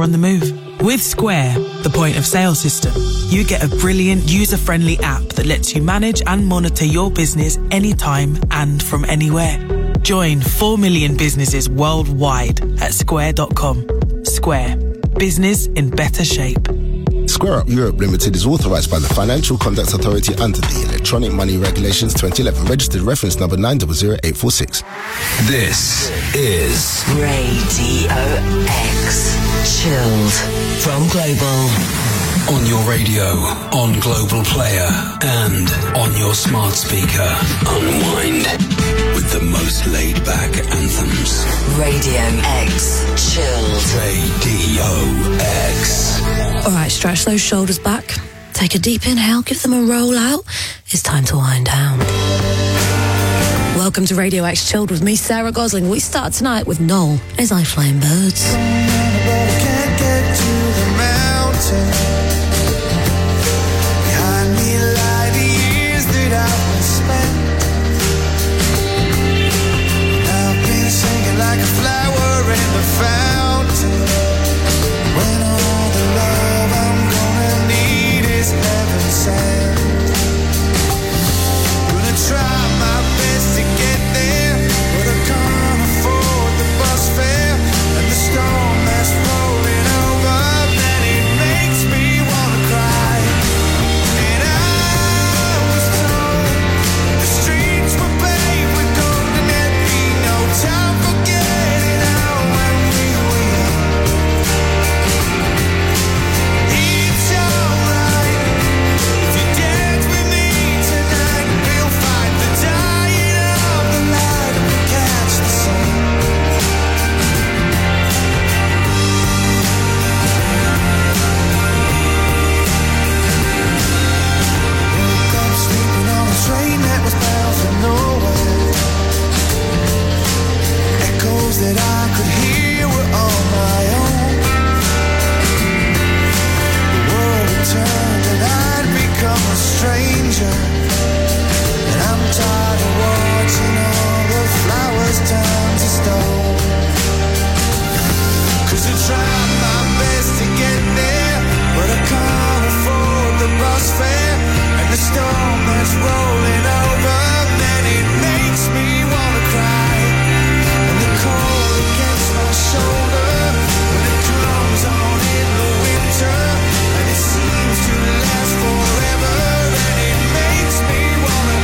on the move. With Square, the point of sale system, you get a brilliant user-friendly app that lets you manage and monitor your business anytime and from anywhere. Join 4 million businesses worldwide at square.com. Square. Business in better shape. Square Up Europe Limited is authorised by the Financial Conduct Authority under the Electronic Money Regulations 2011, registered reference number 900846. This is Radio X Chilled from Global. On your radio, on Global Player, and on your smart speaker. Unwind with the most laid-back anthems. Radio X Chilled. Radio X. All right, stretch those shoulders back. Take a deep inhale, give them a roll out. It's time to wind down. Welcome to Radio X Chilled with me, Sarah Gosling. We start tonight with Noel and his I Flying Birds. Can't get to the mountain. Behind me lie the years that I've spent. I've been singing like a flower in the fountain. When all the love I'm gonna need is heaven sent. Gonna try my best to get there, but I can't afford the bus fare and the storm that's rolling over. Then it makes me wanna cry. And I was told the streets were paved with gold and there'd be no time for getting out when we were young. It's alright if you dance with me tonight. We'll fight the dying of the light and we'll catch the sun. Woke up sleeping on a train that was bound for nowhere. Echoes that I could hear were on my own. The world had turned and I'd become a stranger. And I'm tired of watching all the flowers turn to stone. 'Cause I tried my best to get there, but I can't afford the bus fare and the storm that's rolling over. Then it makes me wanna cry. And the cold against my shoulder when it comes on in the winter, and it seems to last forever. And it makes me wanna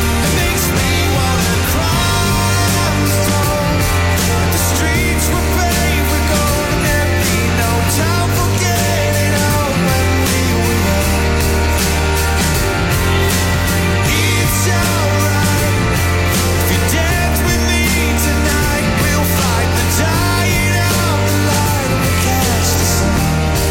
cry. I was told that the streets were paved with gold and there'd be no time for getting out when we were young. It's alright if you dance with me tonight. We'll fight the dying of the light and we'll catch the sun.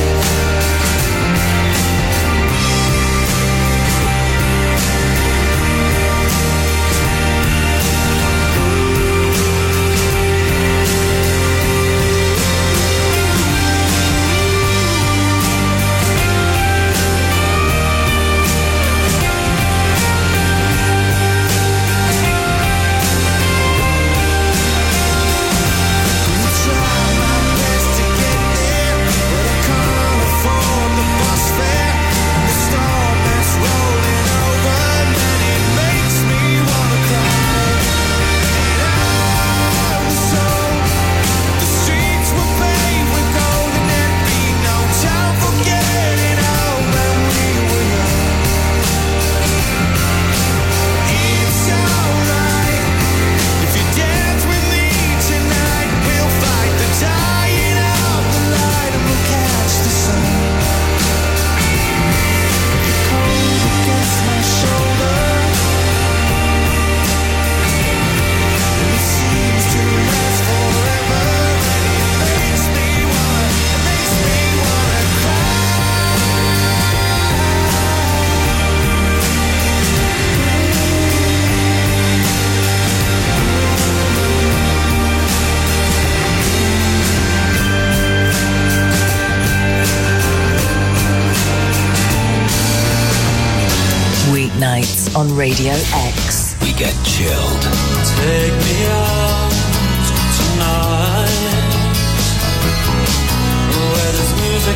Weeknights on Radio X. We get chilled. Take me out tonight, where there's music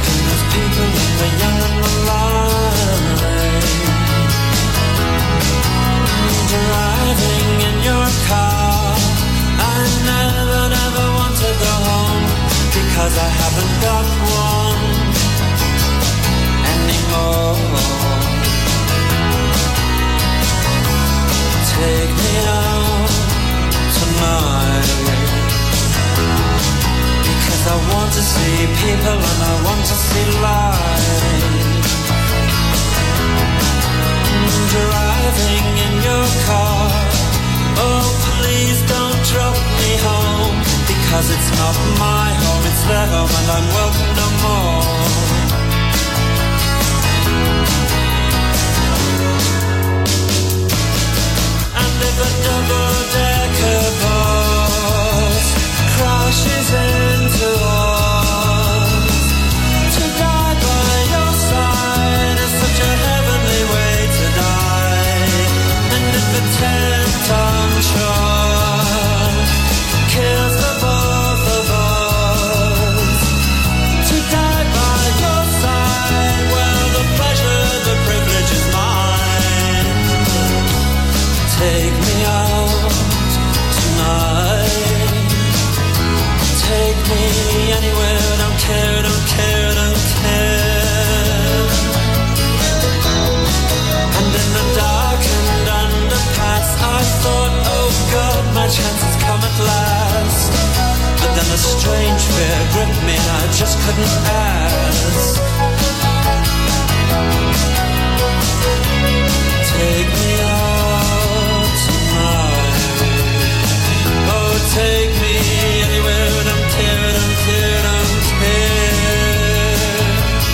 and I'm welcome no more. And if a double-decker bus crashes into us, to die by your side is such a heavenly way to die. And if a 10-ton truck kills the both of us, to die by your side, well, the pleasure, the privilege is mine. Take me out tonight. Take me anywhere, don't care, don't care, don't care. And in the darkened underpass, I thought, oh God, my chance has come at last. But then a strange fear gripped me and I just couldn't ask. Take me out tonight. Oh, take me anywhere, don't care, don't care, don't care.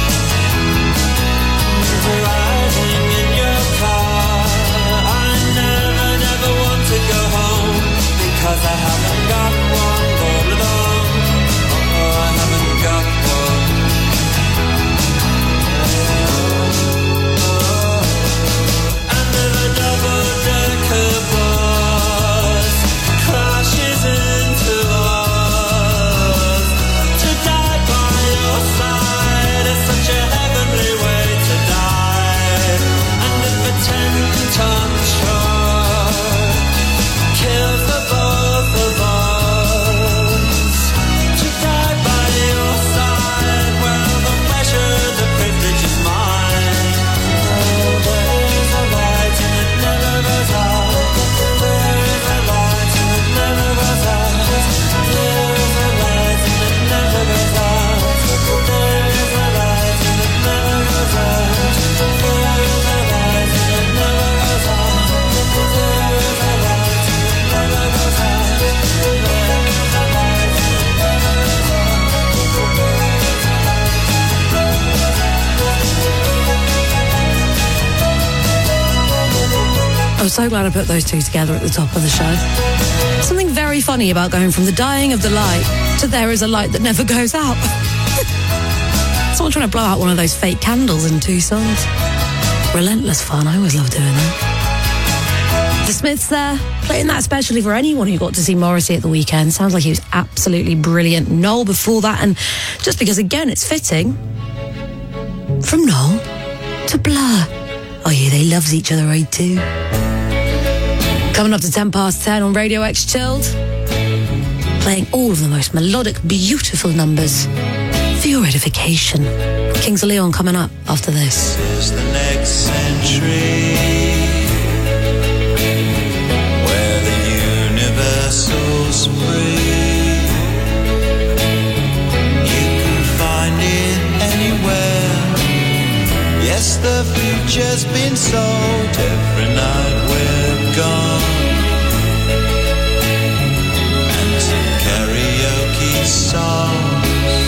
Riding in your car, I never, never want to go home, because I haven't got one all alone. Oh, I haven't got one. And if a double-decker bus crashes into us, to die by your side is such a heavenly way to die. And if a 10-ton truck kills the both of us, to die by your side, well, the pleasure, the privilege is mine. Oh, there's a light and it never goes out. There's a light and it never goes out. There's a light and it never goes out. There's a light and it never goes out. There's a light and it never goes out. There's a light and it never goes out. There's a light and it never goes I'm so glad I put those two together at the top of the show. Something very funny about going from the dying of the light to there is a light that never goes out. Someone trying to blow out one of those fake candles in 2 songs. Relentless fun. I always love doing that. The Smiths there, playing that especially for anyone who got to see Morrissey at the weekend. Sounds like he was absolutely brilliant. Noel before that, and just because, again, it's fitting, from Noel to Blur. Oh yeah, they loves each other, right, too. Coming up to 10:10 on Radio X Chilled. Playing all of the most melodic, beautiful numbers for your edification. Kings of Leon coming up after this. Is the next century where the universal's free? You can find it anywhere. Yes, the future's been sold. Every night we're gone. And some karaoke songs.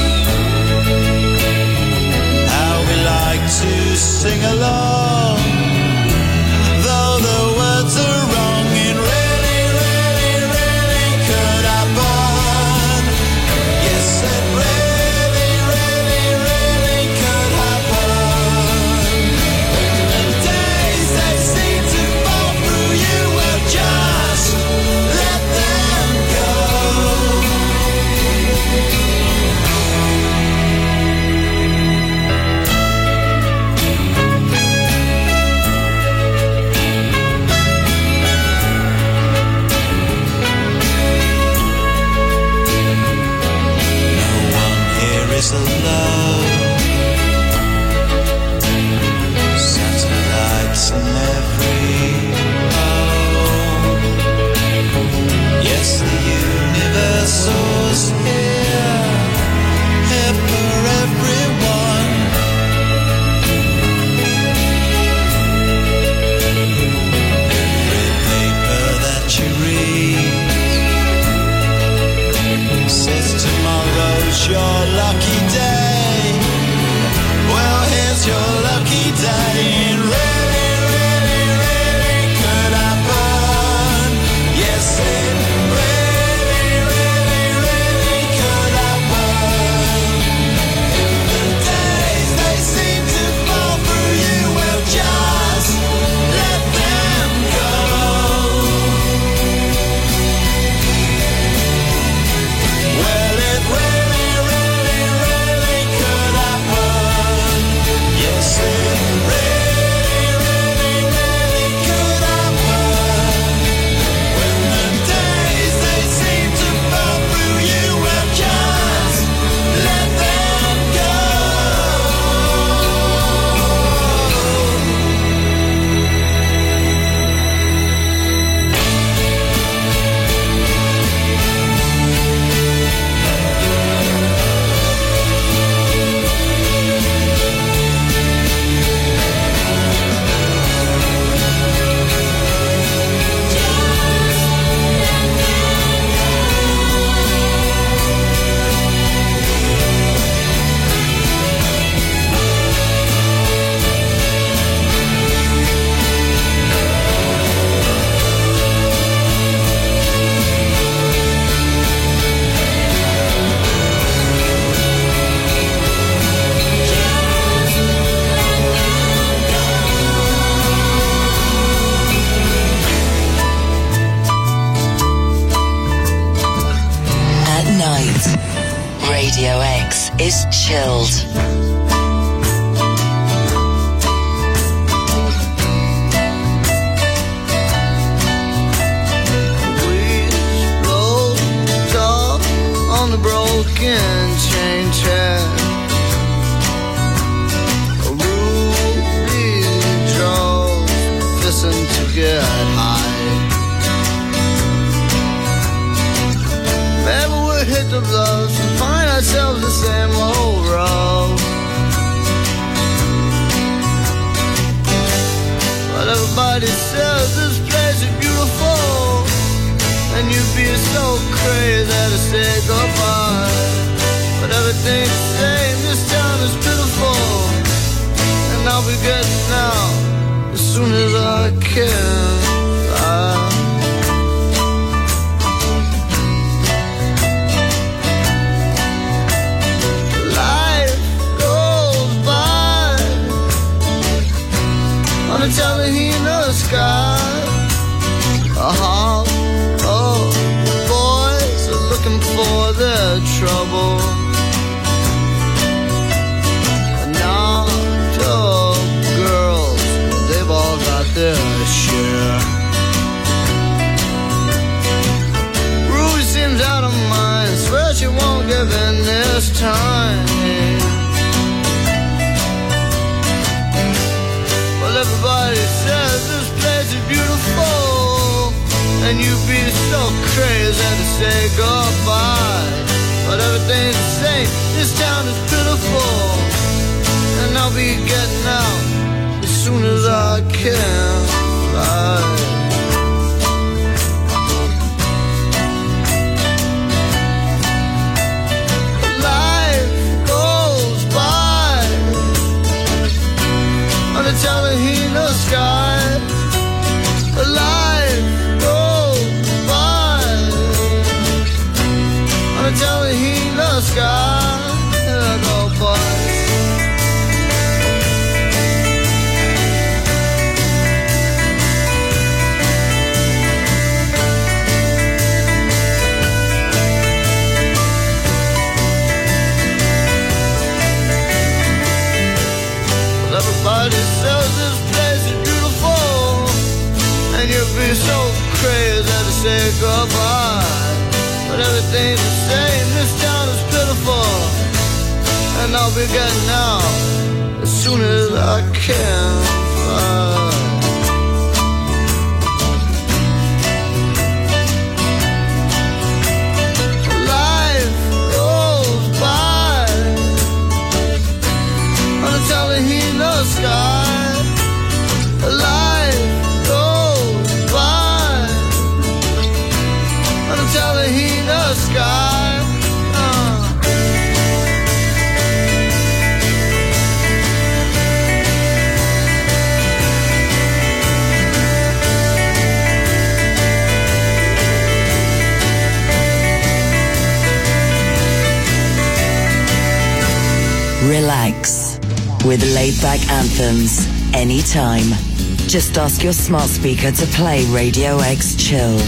How we like to sing along, though the words are wrong. It really, really, really could happen. Yes, it really, really, really could happen. The days they seem to fall through you, well, just let them go. Is alone. Satellites in every home. Yes, the universal's here, here for everyone. Every paper that you read says tomorrow's your lucky Broken chain chair, a ruby drove fishing to get high. Maybe we'll hit the bluffs and find ourselves the same old road. But everybody says this place is beautiful, and you'd be so crazy to say goodbye. But everything's the same, this town is pitiful, and I'll be getting out as soon as I can. Life goes by on a Tallahassee sky. Boys are looking for their trouble, and now the girls, they've all got their share. Ruby seems out of mind, swear she won't give in this time. Well, everybody says this place is beautiful, and you'd be so crazy to say goodbye. But everything's the same, this town is pitiful, and I'll be getting out as soon as I can fly. Life goes by on the Tallahassee sky. Life goes by on the Tallahassee sky. Go by. Everybody says this place is beautiful, and you'd be so crazy to say goodbye. But everything's the same, this town is pitiful, and I'll be getting out as soon as I can fly. Life goes by on the Tallahassee sky. Life goes by on the Tallahassee sky. Relax with laid-back anthems anytime. Just ask your smart speaker to play Radio X Chilled.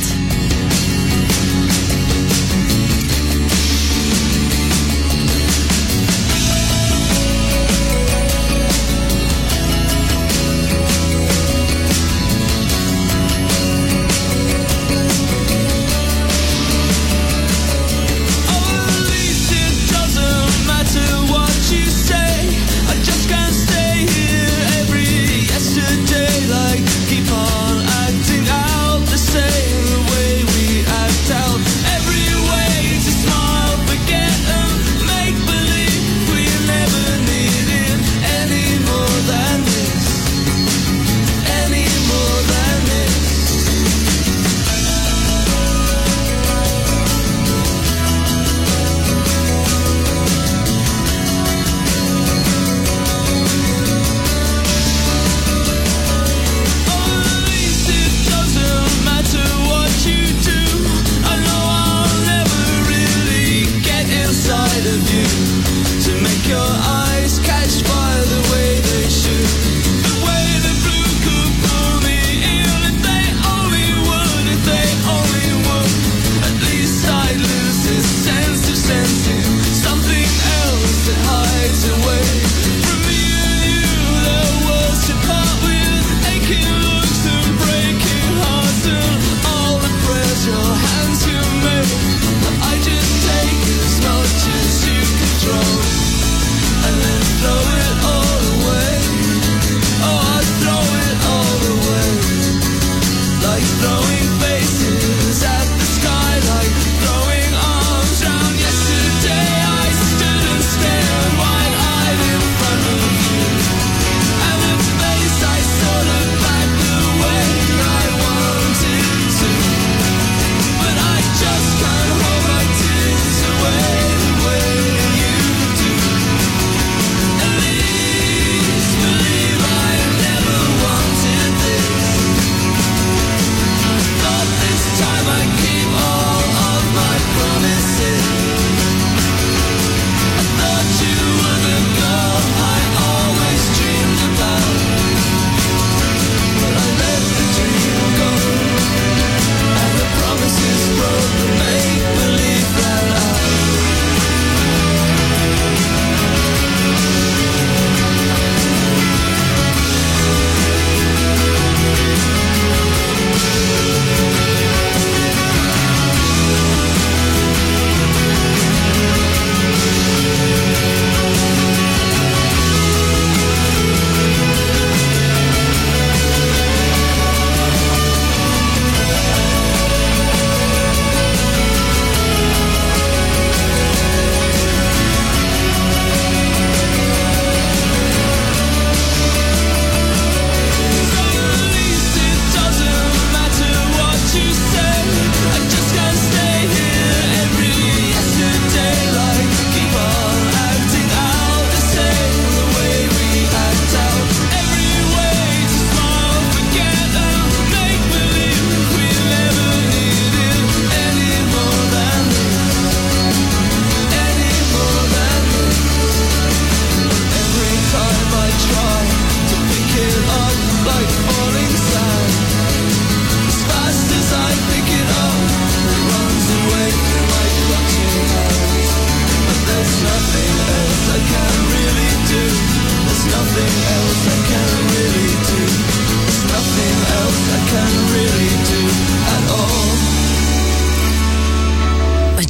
Yesterday, like keep on acting out the same way.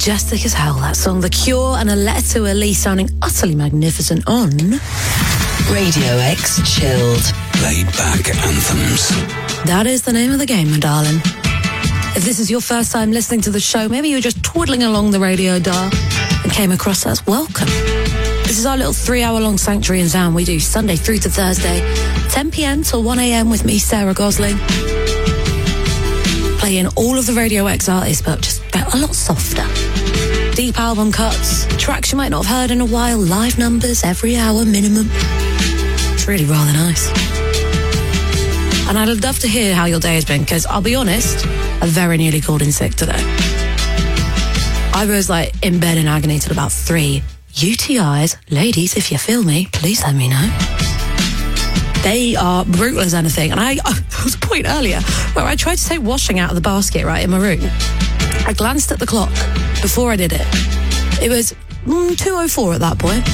majestic as hell, that song. The Cure and A Letter to Elise sounding utterly magnificent on Radio X Chilled. Laid back anthems. That is the name of the game, my darling. If this is your first time listening to the show, maybe you're just twiddling along the radio dial and came across us, welcome. This is our little 3-hour-long sanctuary in sound we do Sunday through to Thursday, 10 p.m. till 1 a.m. with me, Sarah Gosling. Playing all of the Radio X artists, but just a lot softer. Deep album cuts, tracks you might not have heard in a while, live numbers every hour minimum. It's really rather nice. And I'd love to hear how your day has been, because I'll be honest, I very nearly called in sick today. I was in bed in agony till about 3. UTIs, ladies, if you feel me, please let me know. They are brutal as anything. And there was a point earlier where I tried to take washing out of the basket, right, in my room. I glanced at the clock before I did it. It was 2:04 at that point.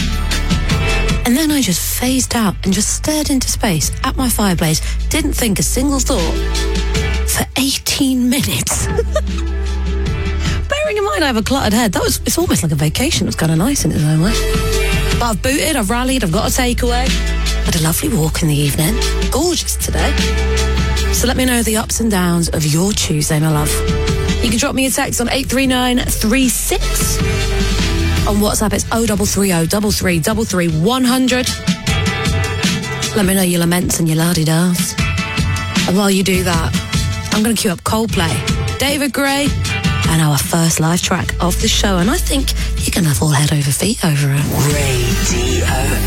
And then I just phased out and just stared into space at my fireplace. Didn't think a single thought for 18 minutes. Bearing in mind I have a cluttered head, it's almost like a vacation. It was kind of nice in its own way. But I've booted, I've rallied, I've got a takeaway. Had a lovely walk in the evening. Gorgeous today. So let me know the ups and downs of your Tuesday, my love. You can drop me a text on 83936. On WhatsApp, it's 0330 3333 100. Let me know your laments and your la-di-das. And while you do that, I'm going to cue up Coldplay, David Gray, and our first live track of the show. And I think you're going to fall head over feet over it. Radio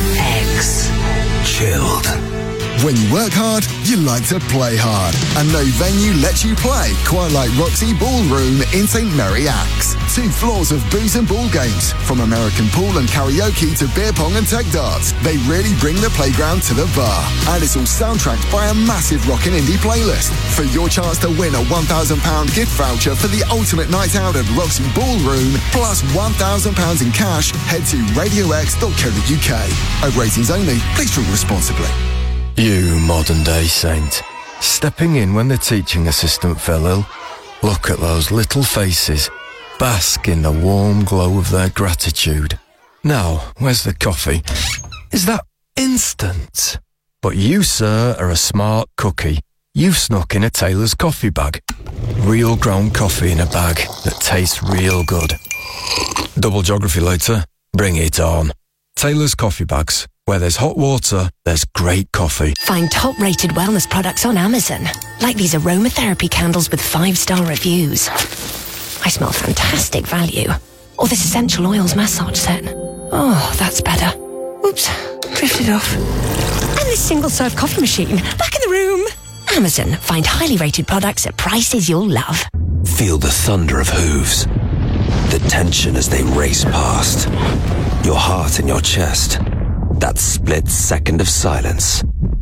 X Chilled. When you work hard, you like to play hard. And no venue lets you play quite like Roxy Ballroom in St Mary Axe. 2 floors of booze and ball games, from American pool and karaoke to beer pong and tech darts. They really bring the playground to the bar. And it's all soundtracked by a massive rock and indie playlist. For your chance to win a £1,000 gift voucher for the ultimate night out at Roxy Ballroom, plus £1,000 in cash, head to radiox.co.uk. At ratings only, please drink responsibly. You modern-day saint, stepping in when the teaching assistant fell ill. Look at those little faces. Bask in the warm glow of their gratitude. Now, where's the coffee? Is that instant? But you, sir, are a smart cookie. You've snuck in a Taylor's coffee bag. Real ground coffee in a bag that tastes real good. Double geography later? Bring it on. Taylor's coffee bags. Where there's hot water, there's great coffee. Find top-rated wellness products on Amazon, like these aromatherapy candles with 5-star reviews. I smell fantastic value. Or this essential oils massage set. Oh, that's better. Oops, drifted off. And this single-serve coffee machine, back in the room. Amazon, find highly rated products at prices you'll love. Feel the thunder of hooves. The tension as they race past. Your heart in your chest. That split second of silence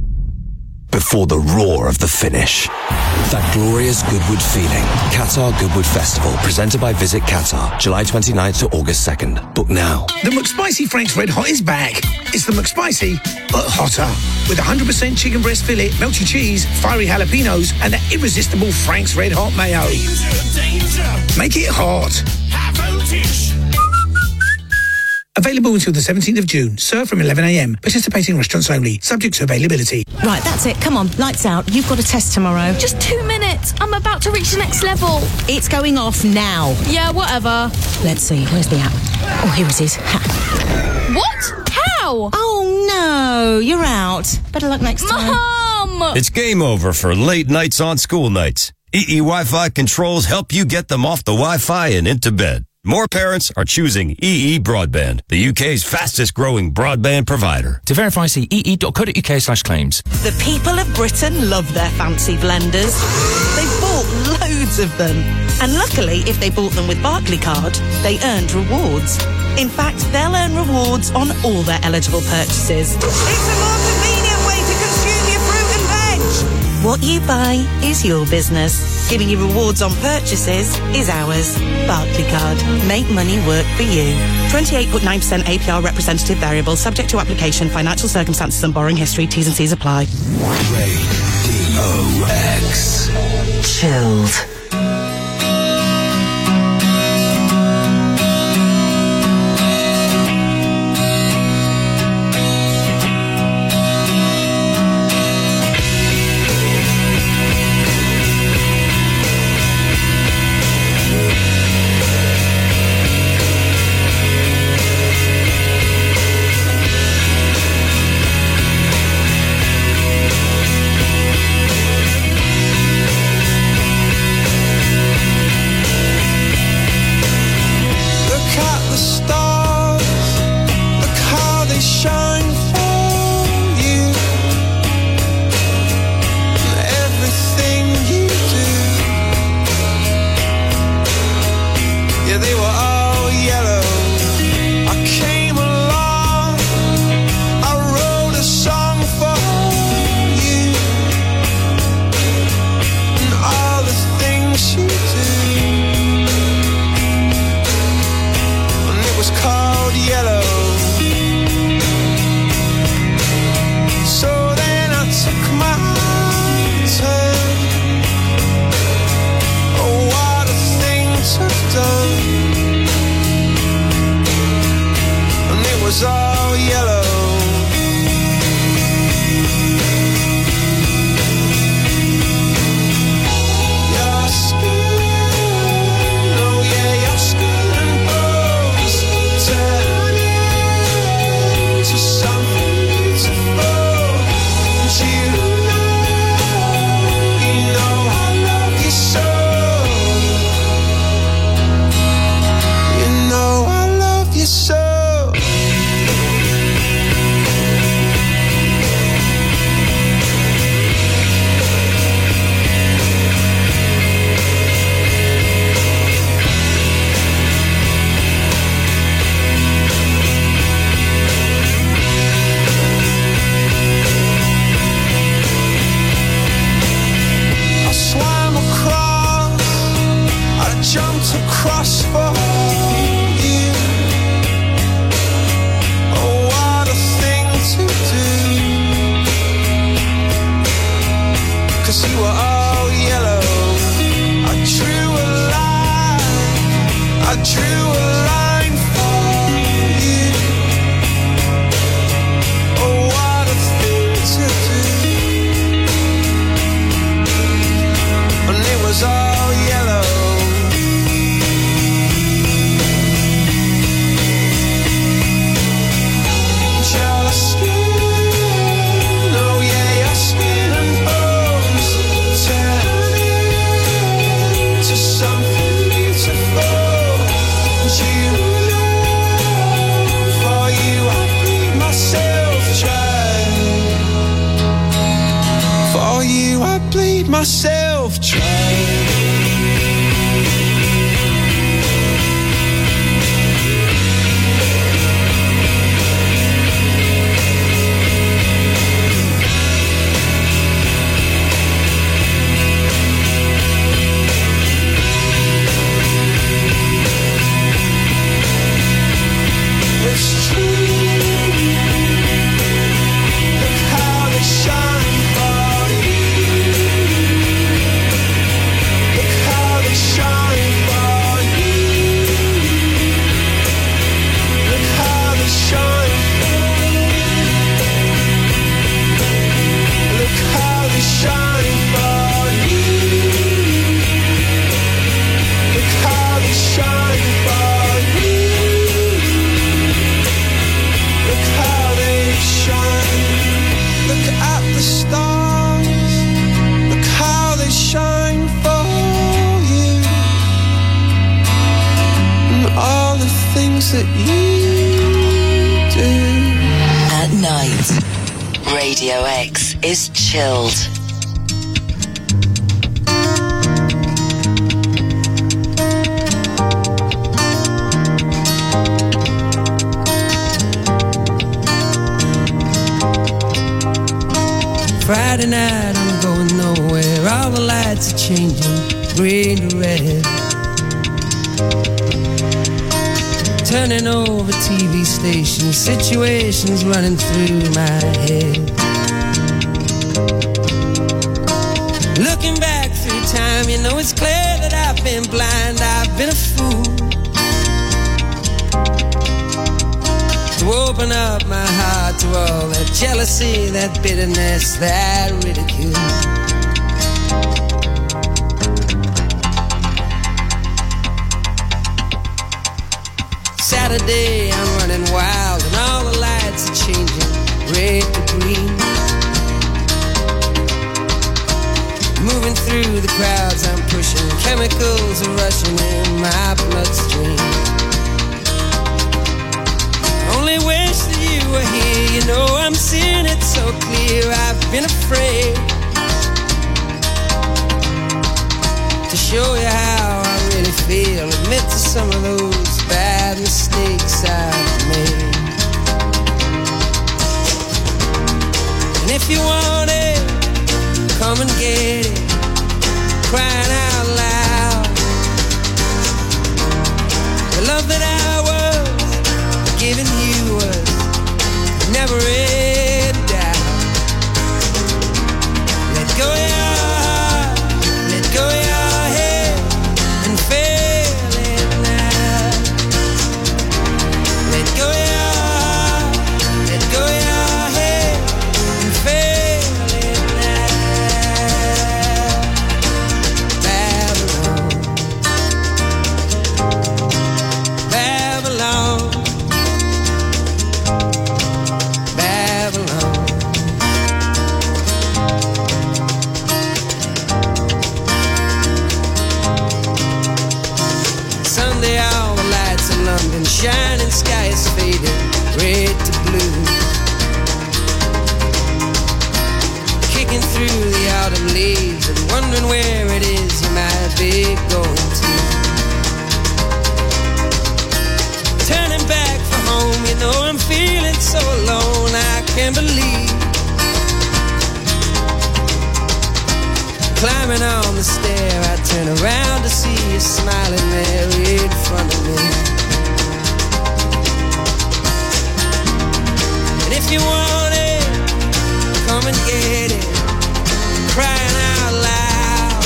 before the roar of the finish. That glorious Goodwood feeling. Qatar Goodwood Festival, presented by Visit Qatar, July 29th to August 2nd. Book now. The McSpicy Frank's Red Hot is back. It's the McSpicy, but hotter. With 100% chicken breast fillet, melty cheese, fiery jalapenos, and that irresistible Frank's Red Hot mayo. Danger. Make it hot. High voltage. Available until the 17th of June. Served from 11 a.m. Participating restaurants only. Subject to availability. Right, that's it. Come on, lights out. You've got a test tomorrow. Just 2 minutes. I'm about to reach the next level. It's going off now. Yeah, whatever. Let's see. Where's the app? Oh, here it is. What? How? Oh, no. You're out. Better luck next time. Mom! It's game over for late nights on school nights. EE Wi-Fi controls help you get them off the Wi-Fi and into bed. More parents are choosing EE Broadband, the UK's fastest growing broadband provider. To verify, see ee.co.uk/claims. The people of Britain love their fancy blenders. They've bought loads of them. And luckily, if they bought them with Barclaycard, they earned rewards. In fact, they'll earn rewards on all their eligible purchases. It's a more convenient way to consume your fruit and veg. What you buy is your business. Giving you rewards on purchases is ours. Barclaycard. Make money work for you. 28.9% APR representative variable, subject to application, financial circumstances and borrowing history. T's and C's apply. Radio X Chilled. I bleed myself dry. That you do. At night, Radio X is chilled. Friday night, I'm going nowhere. All the lights are changing, green to red. Turning over TV stations, situations running through my head. Looking back through time, you know it's clear that I've been blind, I've been a fool. To open up my heart to all that jealousy, that bitterness, that ridicule. Saturday, I'm running wild and all the lights are changing red to green. Moving through the crowds I'm pushing, chemicals are rushing in my bloodstream. I only wish that you were here, you know I'm seeing it so clear. I've been afraid to show you how I really feel, admit to some of those bad mistakes I've made. And if you want it, come and get it, crying out loud. The love that I was giving you was never in doubt. Let go of your heart, let go of your head, and feel it now. Let go of your heart, let go of your head, and feel it now. Babylon, Babylon, Babylon. Sunday, all the lights in London, shining sky is fading, red to blue. Kicking through the autumn leaves and wondering where it is you might be going to. Turning back for home, you know I'm feeling so alone, I can't believe. Climbing on the stair, I turn around to see you smiling there in front of me. And if you want it, come and get it, crying out loud.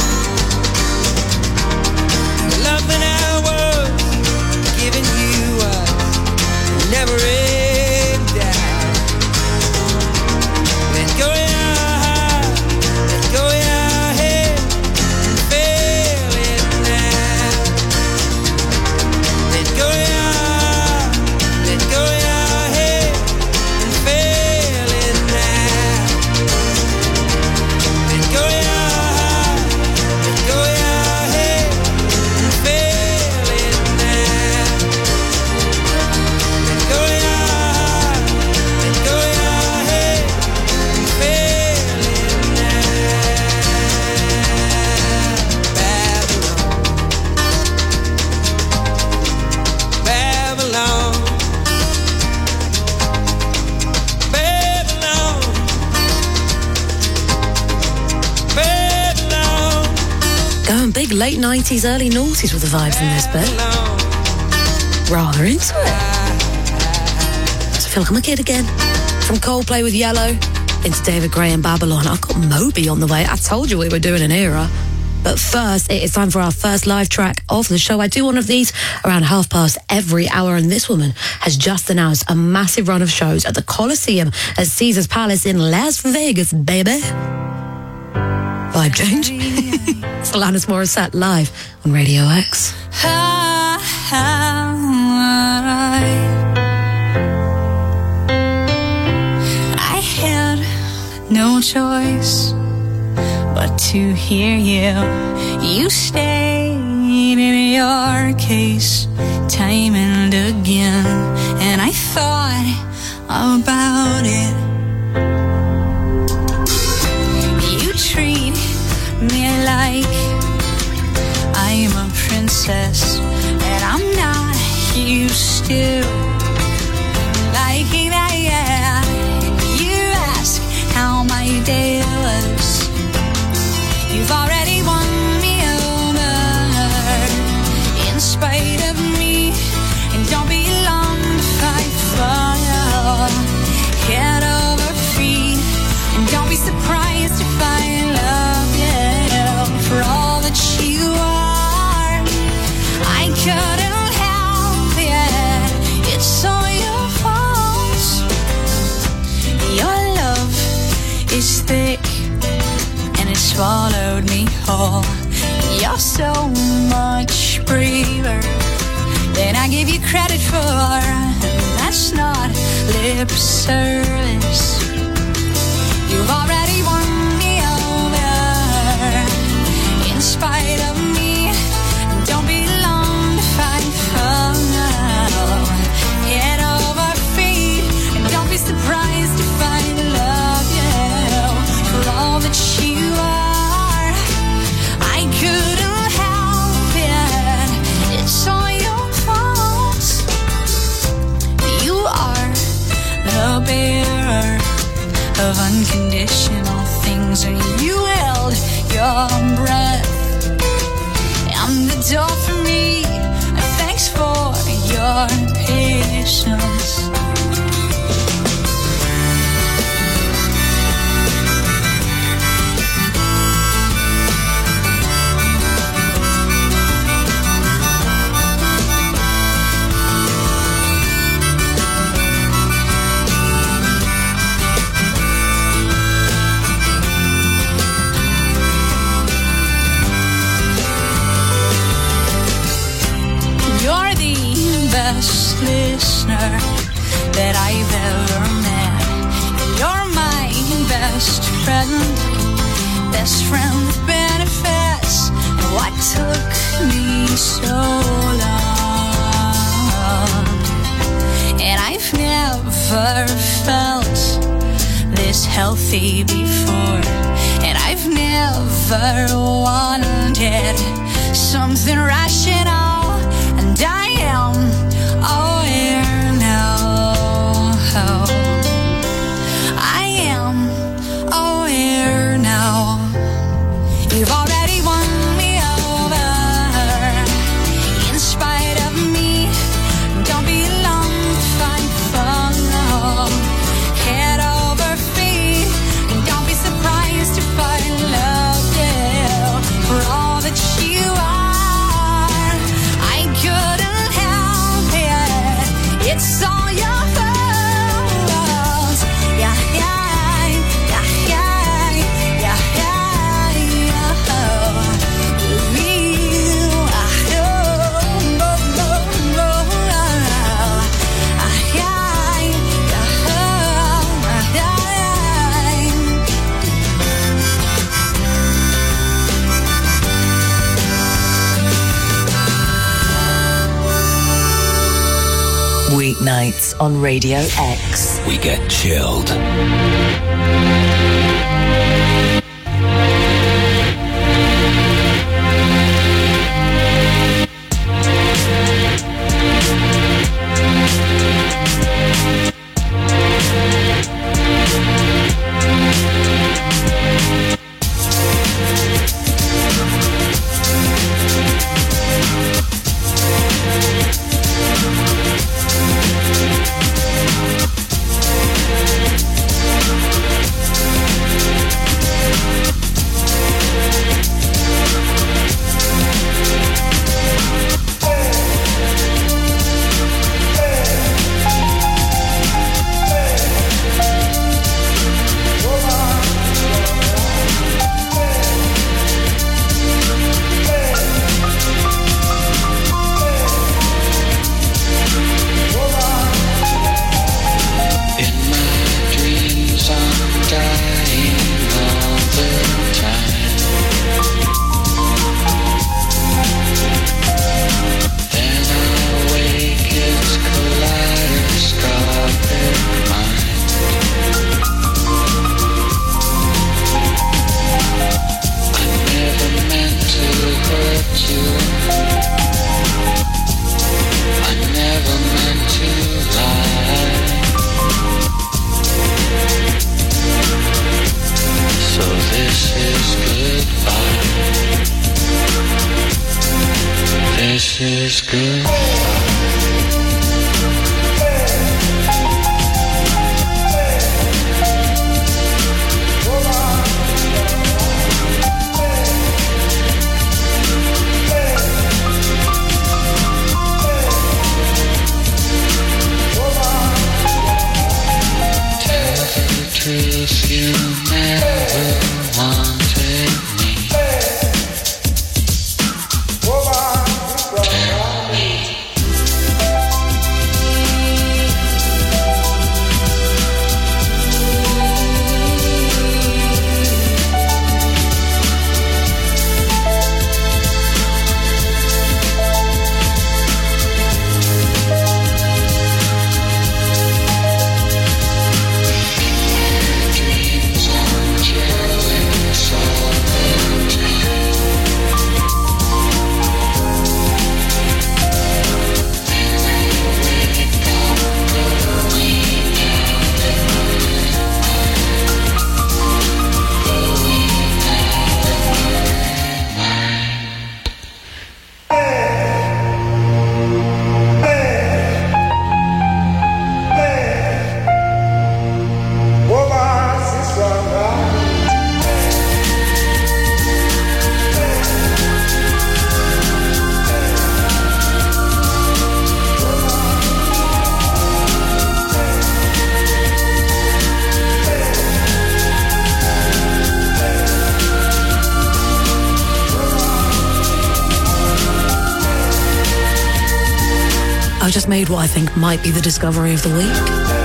The love that I was giving you was never in doubt. Let go of your heart, let go of your head, and feel it now. Let go of your heart, let go of your head, and feel Big late 90s, early noughties with the vibes in this bit. Rather into it. So I feel like I'm a kid again. From Coldplay with Yellow into David Gray and Babylon. I've got Moby on the way. I told you we were doing an era. But first, it is time for our first live track of the show. I do one of these around past every hour, and this woman has just announced a massive run of shows at the Coliseum at Caesars Palace in Las Vegas, baby. Vibe change. It's Alanis Morissette live on Radio X. I had no choice but to hear you. You stayed in your case time and again, and I thought about it. You treat me like I'm a princess, and I'm not used to liking that, yeah. You ask how my day was. You've already won me over in spite of me, and don't be long to fight for you. Head over feet, and don't be surprised if I love you for all that you are. I couldn't help it, it's all your fault. Your love is thick and it swallowed me whole. You're so much braver than I give you credit for. That's not lip service. You've already won me over in spite of me. Don't be long to fight for now. Head over feet, and don't be surprised if I love you for all that you are. I couldn't help it, it's all your fault. You are the bearer of unconditional things, and you held your breath. I'm the door for me, and thanks for your patience. You're the best listener that I've ever met. You're my best friend with benefits. What took me so long? And I've never felt this healthy before, and I've never wanted something rational. And I am aware now. I am aware now. You've already won me over in spite of me. Don't be long to fight for love. Head over feet, and don't be surprised if I love you for all that you are. Couldn't help it, it's all your fault. Yeah, yeah, yeah, yeah, yeah, yeah, Weeknights on Radio X. We get chilled. This is good. Truth, you never wanted me. Tell me. I just made what I think might be the discovery of the week.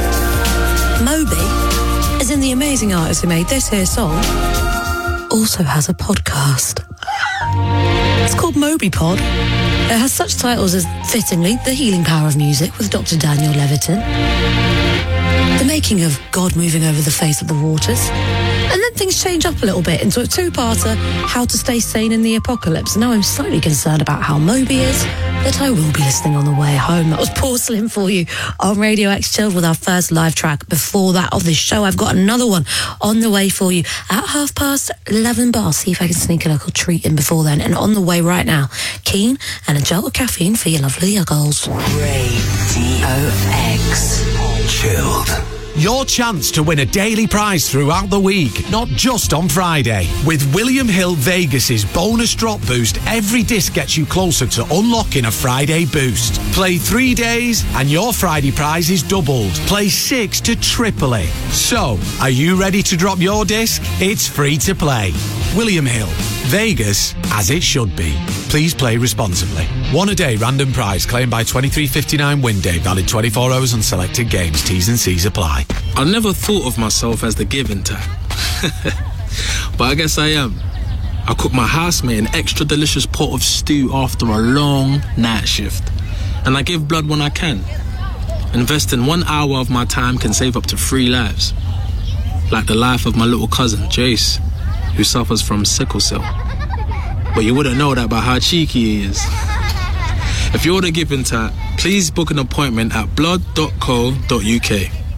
Moby, as in the amazing artist who made this here song, also has a podcast. It's called Moby Pod. It has such titles as, fittingly, The Healing Power of Music with Dr. Daniel Levitin, The Making of God Moving Over the Face of the Waters, and then things change up a little bit into a two-parter, How to Stay Sane in the Apocalypse. Now I'm slightly concerned about how Moby is, but I will be listening on the way home. That was Porcelain for you on Radio X Chilled with our first live track. Before that of this show, I've got another one on the way for you at 11:30. But I'll see if I can sneak a little treat in before then. And on the way right now, Keen and a jolt of caffeine for your lovely uggles. Radio X Chilled. Your chance to win a daily prize throughout the week, not just on Friday. With William Hill Vegas's bonus drop boost, every disc gets you closer to unlocking a Friday boost. Play 3 days and your Friday prize is doubled. Play 6 to triple it. So, are you ready to drop your disc? It's free to play. William Hill, Vegas as it should be. Please play responsibly. One a day random prize claimed by 23:59 win day, valid 24 hours on selected games. T's and C's apply. I never thought of myself as the giving type. But I guess I am. I cook my housemate an extra delicious pot of stew after a long night shift. And I give blood when I can. Investing 1 hour of my time can save up to 3 lives. Like the life of my little cousin, Jace, who suffers from sickle cell. But you wouldn't know that by how cheeky he is. If you're the giving type, please book an appointment at blood.co.uk.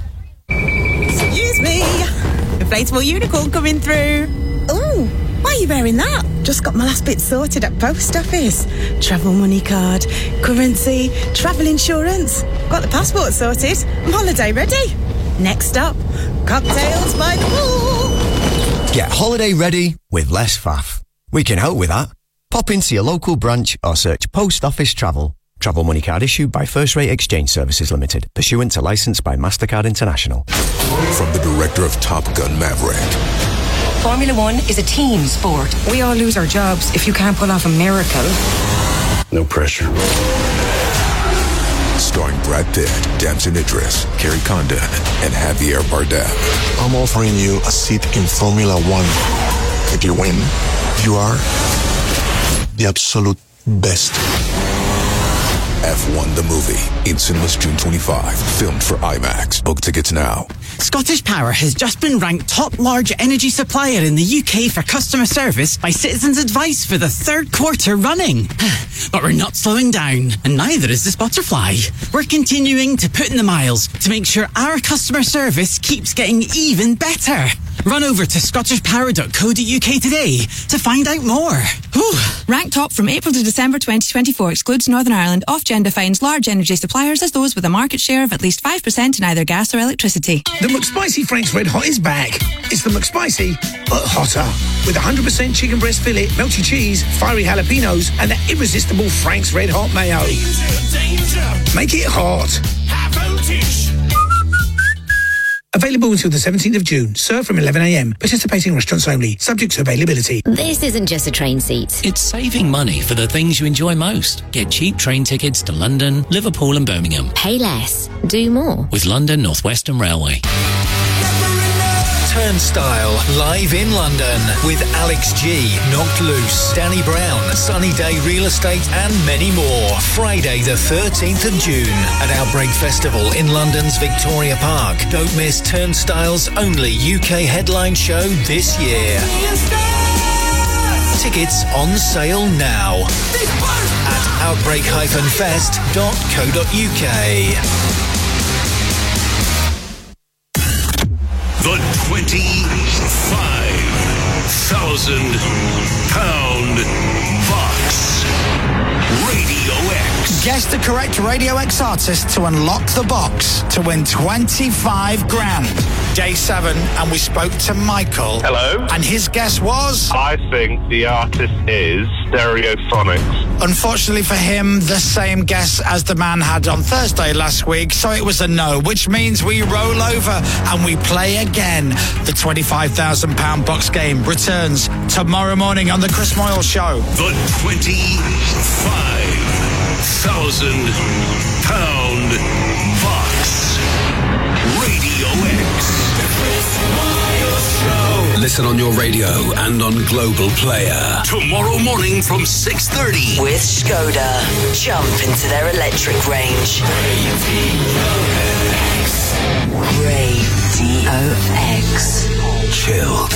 Excuse me. Inflatable unicorn coming through. Ooh, why are you wearing that? Just got my last bit sorted at post office. Travel money card, currency, travel insurance. Got the passport sorted. I'm holiday ready. Next stop, cocktails by the pool. Get holiday ready with less faff. We can help with that. Pop into your local branch or search Post Office Travel. Travel money card issued by First Rate Exchange Services Limited, pursuant to license by MasterCard International. From the director of Top Gun Maverick. Formula One is a team sport. We all lose our jobs if you can't pull off a miracle. No pressure. Starring Brad Pitt, Damson Idris, Carrie Condon, and Javier Bardem. I'm offering you a seat in Formula One. If you win, you are the absolute best. F1 the movie, in cinemas June 25, filmed for IMAX. Book tickets now. Scottish Power has just been ranked top large energy supplier in the UK for customer service by Citizens Advice for the 3rd quarter running. But we're not slowing down, and neither is this butterfly. We're continuing to put in the miles to make sure our customer service keeps getting even better. Run over to scottishpower.co.uk today to find out more. Whew. Ranked top from April to December 2024 excludes Northern Ireland. Ofgem defines large energy suppliers as those with a market share of at least 5% in either gas or electricity. The McSpicy Frank's Red Hot is back. It's the McSpicy, but hotter. With 100% chicken breast fillet, melty cheese, fiery jalapenos, and that irresistible Frank's Red Hot mayo. Make it hot. Available until the 17th of June. Served from 11 a.m. Participating restaurants only. Subject to availability. This isn't just a train seat. It's saving money for the things you enjoy most. Get cheap train tickets to London, Liverpool and Birmingham. Pay less. Do more. With London North Western Railway. Turnstile, live in London with Alex G, Knocked Loose, Danny Brown, Sunny Day Real Estate and many more. Friday the 13th of June at Outbreak Festival in London's Victoria Park. Don't miss Turnstile's only UK headline show this year. Tickets on sale now at outbreak-fest.co.uk. The £25,000 box. Radio X. Guess the correct Radio X artist to unlock the box to win 25 grand. Day 7, and we spoke to Michael. Hello. And his guess was? I think the artist is Stereophonics. Unfortunately for him, the same guess as the man had on Thursday last week, so it was a no, which means we roll over and we play again. The £25,000 box game returns tomorrow morning on the Chris Moyle Show. The £25,000 box. Radio X. Listen on your radio and on Global Player. Tomorrow morning from 6:30. With Skoda. Jump into their electric range. Radio X. Chilled.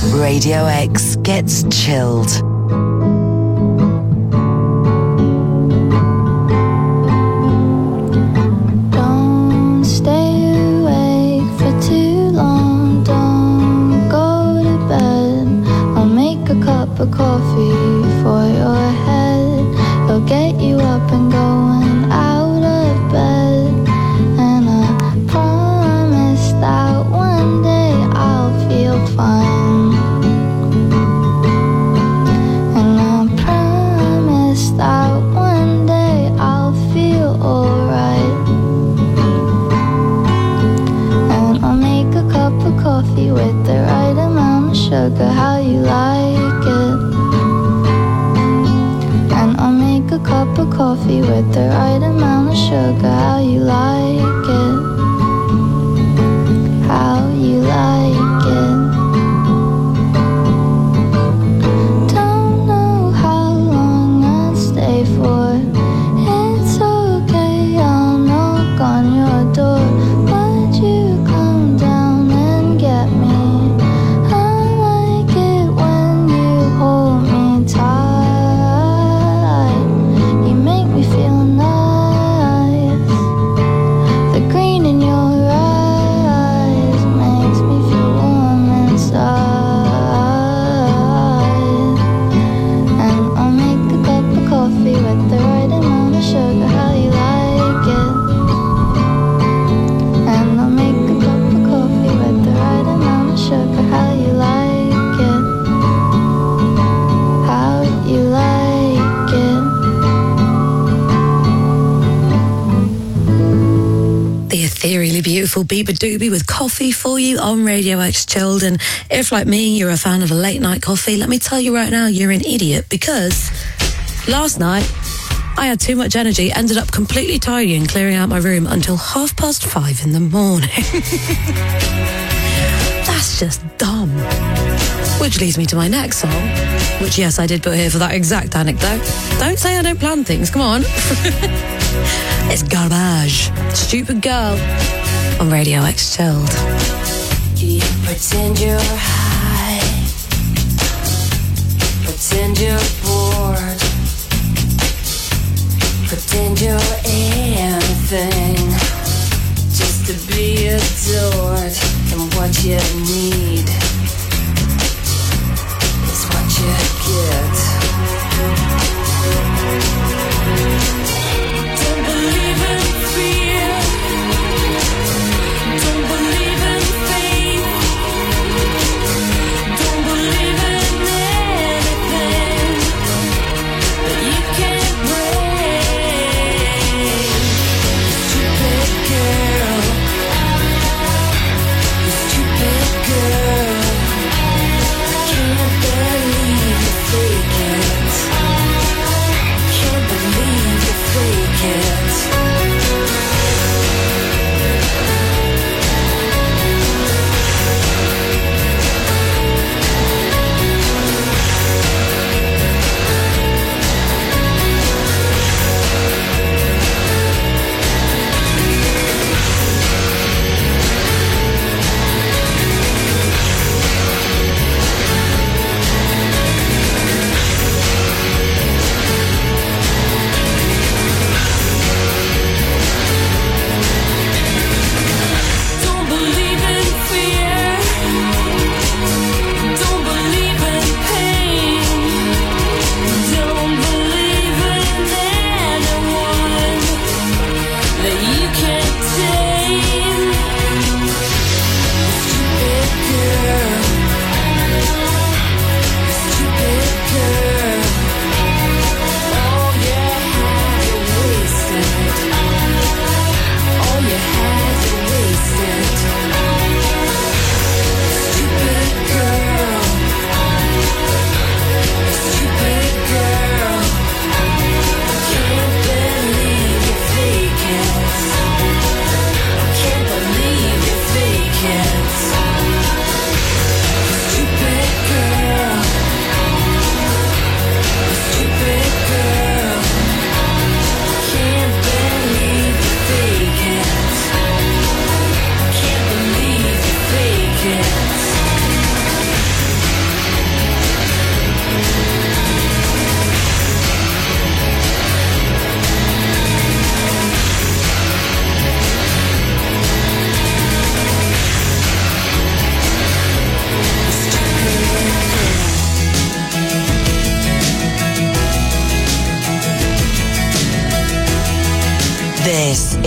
Radio X gets chilled. Don't stay awake for too long. Don't go to bed. I'll make a cup of coffee for your head. It'll get you up and going out of bed. And I promise that one day I'll feel fine. And I promise that one day I'll feel alright. And I'll make a cup of coffee with the right amount of sugar, how you like it. And I'll make a cup of coffee with the right amount of sugar, how you like it. How you like it. Don't know how long I'll stay for. It's okay, I'll knock on your door. Would you come down and get me? I like it when you hold me tight. You make me feel nice. The green in your eyes makes me feel warm inside. And I'll make a cup of coffee with the right amount of sugar, how you like it. And I'll make a cup of coffee with the right amount of sugar, how you like it. How you like it. The ethereally beautiful Biba Doobie with Coffee for you on Radio X Chilled. And if, like me, you're a fan of a late night coffee, let me tell you right now, you're an idiot, because last night I had too much energy, ended up completely tidying, clearing out my room until 5:30 in the morning. That's just dumb. Which leads me to my next song, which, yes, I did put here for that exact anecdote. Don't say I don't plan things, come on. It's Garbage, Stupid Girl, on Radio X Chilled. You pretend you're high, pretend you're bored, pretend you're anything, just to be adored. And what you need is what you get. Don't believe in fear, don't believe in faith.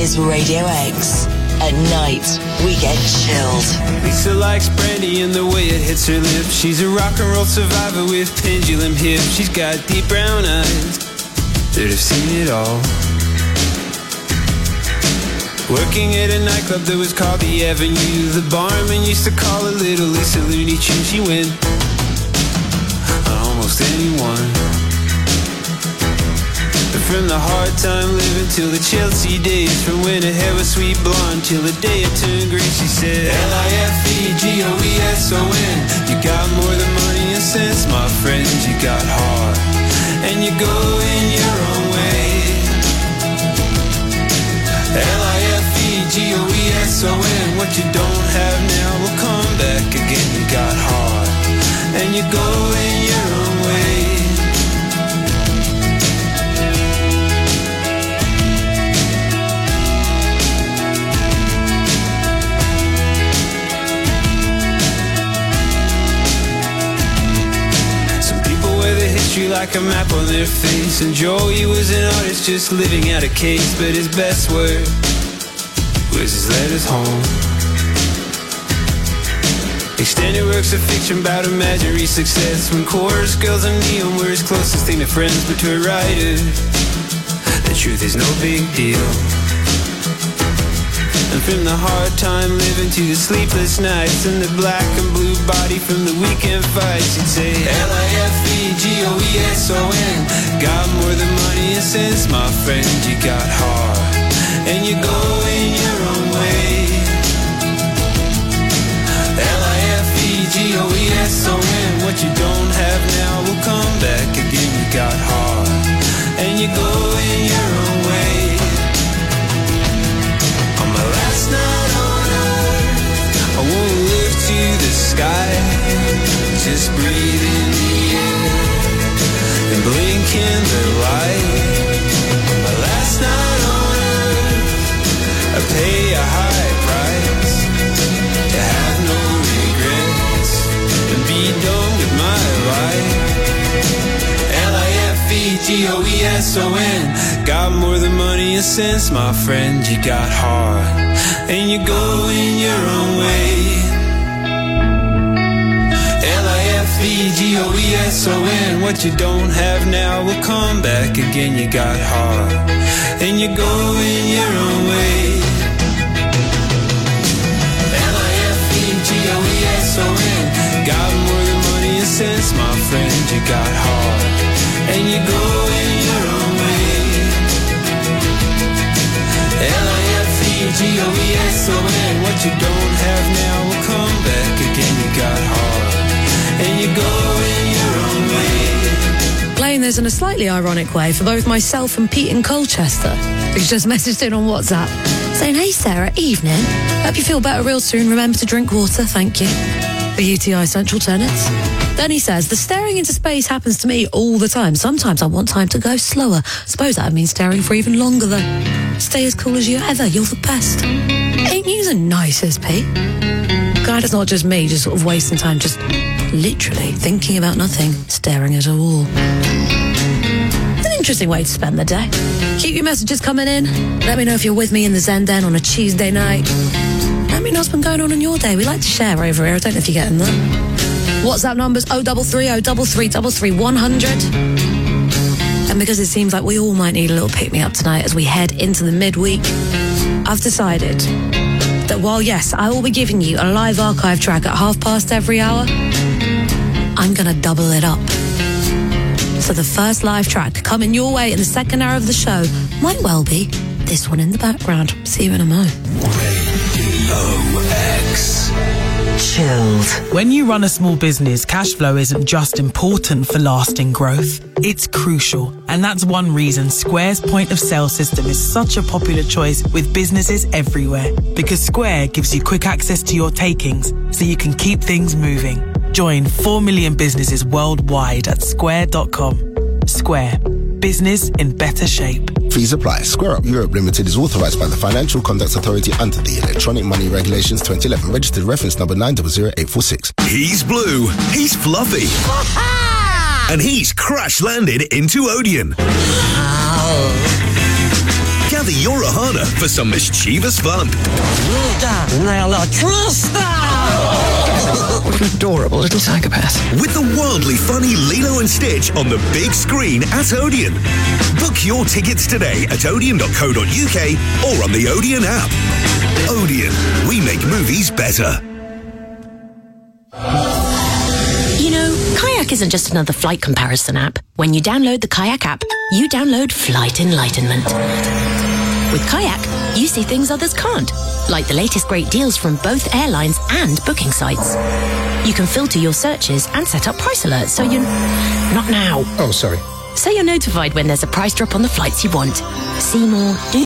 is Radio X. At night, we get chilled. Lisa likes brandy and the way it hits her lips. She's a rock and roll survivor with pendulum hips. She's got deep brown eyes that have seen it all. Working at a nightclub that was called the Avenue. The barman used to call her Little Lisa Looney Tune. She went on almost anyone. From the hard time living till the Chelsea days. From when her hair was sweet blonde till the day it turned grey. She said Lifegoson. You got more than money and sense, my friend. You got heart and you go in your own way. Lifegoson. What you don't have now will come back again. You got heart and you go in your own way. Like a map on their face. And Joey was an artist just living out a case. But his best work was his letters home. Extended works of fiction about imaginary success. When chorus girls and neon were his closest thing to friends. But to a writer, the truth is no big deal. And from the hard time living to the sleepless nights and the black and blue body from the weekend fights, you'd say Lifegoson. Got more than money and sense, my friend. You got heart and you go in your own way. Lifegoson. What you don't have now will come back again. You got heart and you go in your own way. Last night on earth, I won't live to the sky. Just breathe in the air and blink in the light. My last night on earth, I pay a high price to have no regrets and be done with my life. Lifegoson. Got more than money and sense, my friend. You got heart and you go in your own way. Lifegoson. What you don't have now will come back again. You got heart and you go in your own way. Lifegoson. Got more than money and sense, my friend. You got heart and you go in your own way. Lifegoson. What you don't have now will come back again. You got heart and you go in your own way. Playing this in a slightly ironic way for both myself and Pete in Colchester, who's just messaged in on WhatsApp saying, "Hey Sarah, evening. Hope you feel better real soon. Remember to drink water, thank you." For UTI Central Tenets. Then he says, "The staring into space happens to me all the time. Sometimes I want time to go slower. Suppose that means staring for even longer though. Stay as cool as you ever. You're the best." Ain't you the nicest, Pete? Glad it's not just me just sort of wasting time just literally thinking about nothing, staring at a wall. It's an interesting way to spend the day. Keep your messages coming in. Let me know if you're with me in the Zen Den on a Tuesday night. Let me know what's been going on in your day. We like to share over here. I don't know if you're getting that. WhatsApp numbers 03303333 100. And because it seems like we all might need a little pick-me-up tonight as we head into the midweek, I've decided that while, yes, I will be giving you a live archive track at past every hour, I'm going to double it up. So the first live track coming your way in the second hour of the show might well be this one in the background. See you in a moment. Radio X. Chilled. When you run a small business, cash flow isn't just important for lasting growth, it's crucial. And that's one reason Square's point of sale system is such a popular choice with businesses everywhere. Because Square gives you quick access to your takings so you can keep things moving. Join 4 million businesses worldwide at square.com. Square. Business in better shape. Fees apply. Square Up Europe Limited is authorised by the Financial Conduct Authority under the Electronic Money Regulations 2011. Registered reference number 900846. He's blue. He's fluffy. And he's crash landed into Odeon. Gather Gather your ohana for some mischievous fun. What an adorable little psychopath. With the wildly funny Lilo and Stitch on the big screen at Odeon. Book your tickets today at odeon.co.uk or on the Odeon app. Odeon, we make movies better. You know, Kayak isn't just another flight comparison app. When you download the Kayak app, you download Flight Enlightenment. With Kayak, you see things others can't, like the latest great deals from both airlines and booking sites. You can filter your searches and set up price alerts so you... Not now. Oh, sorry. So you're notified when there's a price drop on the flights you want. See more, do